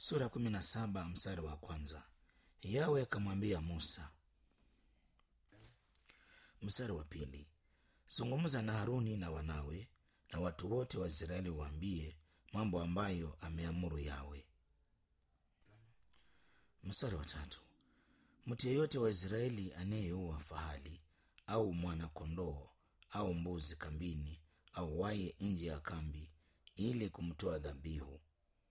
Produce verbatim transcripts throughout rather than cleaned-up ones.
Sura kumi na saba mstari wa kwanza. Yawe akamwambia Musa. Mstari wa pili. Zungumza na Haruni na wanawe na watu wote wa Israeli, waambie mambo ambayo ameamuru Yawe. Mstari wa tatu. Mtu yeyote wa Israeli anayeua fahali au mwana kondoo au mbuzi kambini au waye nje ya kambi ili kumtoa dhabihu.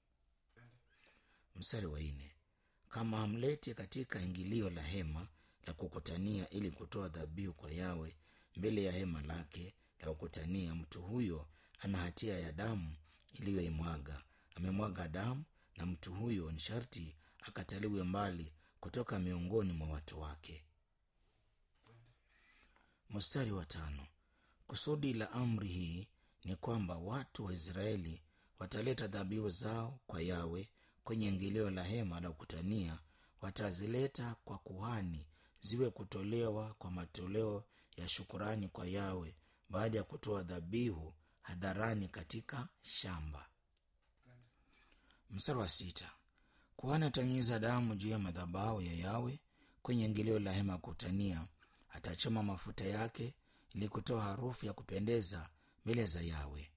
Mstari wa nne. Kama hamleti katika ingilio la hema la kukutania ili kutoa dhabihu kwa Yawe mbele ya hema lake la kukutania, mtu huyo ana hatia ya damu iliyoimwaga. Amemwaga damu, na mtu huyo ni sharti akataliwe mbali kutoka miongoni mwa watu wake. Mstari wa tano. Kusudi la amri hii ni kwamba watu wa Israeli wataleta dhabihu zao kwa Yawe kwenye ingilio la hema la kukutania. Watazileta kwa kuhani ziwe kutolewa kwa matoleo ya shukurani kwa Yawe baada ya kutoa dhabihu hadharani katika shamba. Mstari wa sita. Kuhani atanyunyiza damu juu ya madhabahu ya Yawe kwenye ingilio la hema kukutania. Atachoma mafuta yake ili kutoa harufu ya kupendeza mbele za Yawe.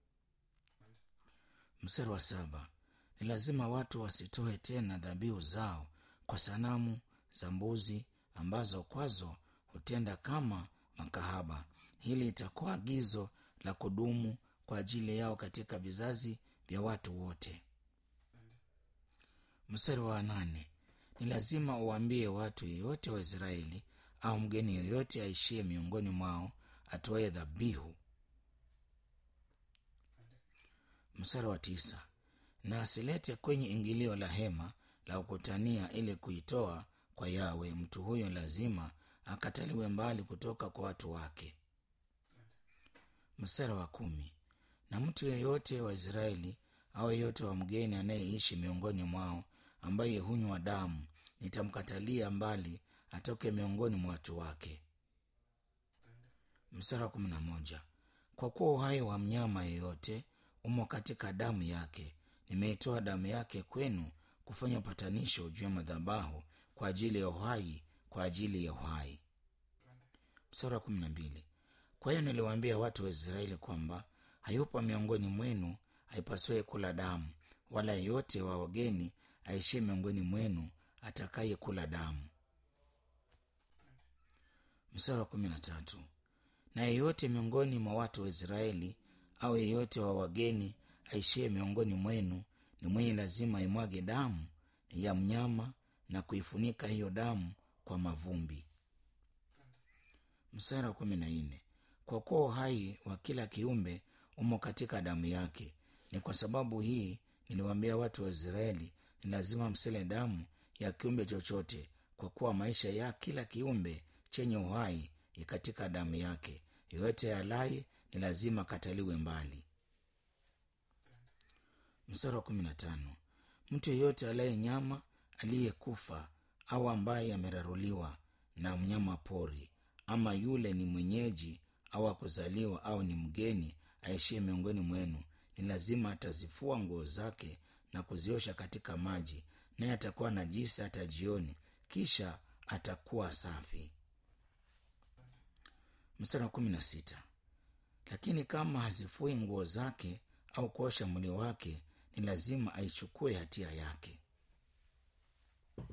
Mstari wa saba. Ni lazima watu wasitoe tena dhabihu zao kwa sanamu za mbuzi ambazo kwazo hutenda kama makahaba. Hili itakuwa agizo la kudumu kwa ajili yao katika vizazi vya watu wote. Mstari wa nane. Ni lazima uambie watu yeyote wa Israeli au mgeni yeyote aishie miongoni mwao atoe dhabihu. Mstari wa tisa. Na asilete kwenye ingilio la hema la kukutania ili kuitoa kwa Yawe. Mtu huyo lazima akataliwe mbali kutoka kwa watu wake. Mstari wa kumi. Na mtu yeyote wa Israeli au yeyote wa mgeni anayeishi miongoni mwao ambaye hunywa damu, nitamkatalia mbali atoke miongoni mwa watu wake. Mstari wa kumi na moja. Kwa kuwa uhai wa mnyama yeyote umo katika damu yake, nimeitoa damu yake kwenu kufanya upatanisho juu ya madhabahu kwa ajili ya uhai, kwa ajili ya uhai. Mstari wa kumi na mbili. Kwa hiyo niliwaambia watu wa Israeli kwamba hayupo miongoni mwenu haipaswe kula damu, wala yeyote wa wageni aishie miongoni mwenu atakaye kula damu. Mstari wa kumi na tatu. Na yeyote miongoni mwa watu wa Israeli au yeyote wa wageni aishie miongoni mwenu ni mwenye lazima imwage damu ya mnyama na kuifunika hiyo damu kwa mavumbi. Mstari wa kumi na nne. Kwa kuwa uhai wa kila kiumbe umo katika damu yake, ni kwa sababu hii niliwaambia watu wa Israeli ni lazima msile damu ya kiumbe chochote, kwa kuwa maisha ya kila kiumbe chenye uhai ni katika damu yake. Yoyote alaye ni lazima kataliwe mbali. Mstari wa kumi na tano. Mtu yeyote alaye nyama aliyekufa au ambaye ameraruliwa na mnyama pori, ama yule ni mwenyeji au akuzaliwa au ni mgeni aishie miongoni mwenu, ni lazima atazifua nguo zake na kuziosha katika maji, naye atakuwa najisi hata jioni, kisha atakuwa safi. Mstari wa kumi na sita. Lakini kama hazifui nguo zake au kuosha mwili wake, ni lazima aichukue hatia yake.